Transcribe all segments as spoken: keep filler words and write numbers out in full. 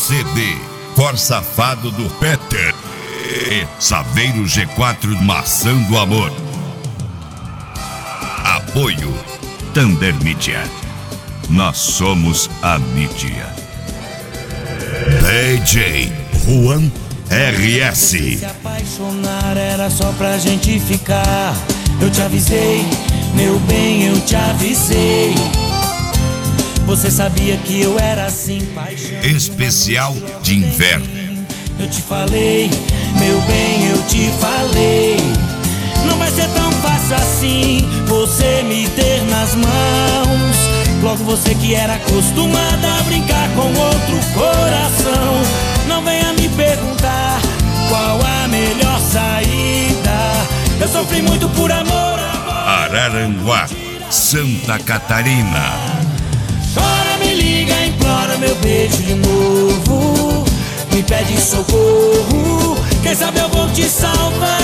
C D For Safado do Peter e Saveiro G quatro Maçã do Amor. Apoio Thunder Mídia. Nós somos a mídia. D J Juan R S. Se apaixonar era só pra gente ficar. Eu te avisei, meu bem, eu te avisei. Você sabia que eu era assim, paixão. Especial de inverno. Eu te falei, meu bem, eu te falei. Não vai ser tão fácil assim você me ter nas mãos. Logo você que era acostumada a brincar com outro coração. Não venha me perguntar qual a melhor saída. Eu sofri muito por amor. Araranguá, Santa Catarina. Chora, me liga, implora meu beijo de novo. Me pede socorro, quem sabe eu vou te salvar.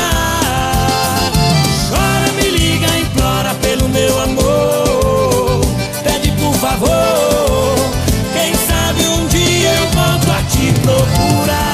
Chora, me liga, implora pelo meu amor. Pede por favor, quem sabe um dia eu volto a te procurar.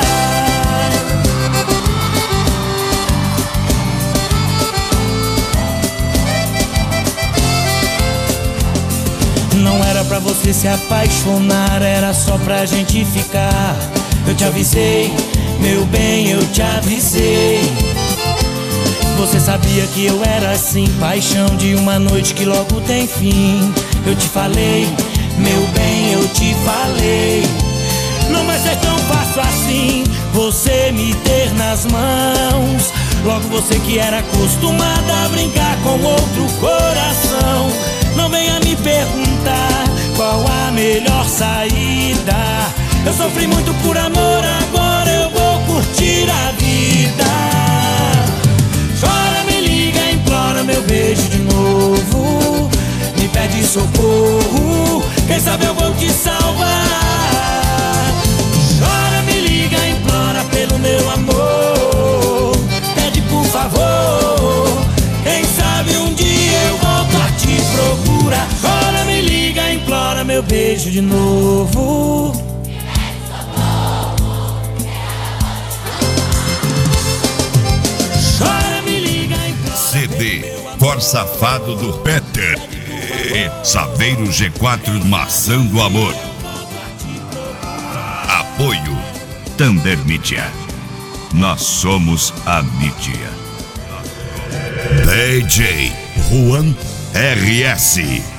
Não era pra você se apaixonar, era só pra gente ficar. Eu te avisei, meu bem, eu te avisei. Você sabia que eu era assim, paixão de uma noite que logo tem fim. Eu te falei, meu bem, eu te falei. Não vai ser tão fácil assim você me ter nas mãos. Logo você que era acostumada a brincar com outro coração. Não venha me perguntar qual a melhor saída. Eu sofri muito por amor, agora eu vou curtir a vida. Chora, me liga, implora meu beijo de novo. Me pede socorro, quem sabe eu vou te salvar. Chora, me liga, implora pelo meu amor. Pede por favor, quem sabe um dia eu volto a te procurar. Chora, me liga, implora meu beijo de novo. C D For Safado do Peter e Saveiro G quatro Maçã do Amor. Apoio Thunder Mídia. Nós somos a mídia. D J Juan R S.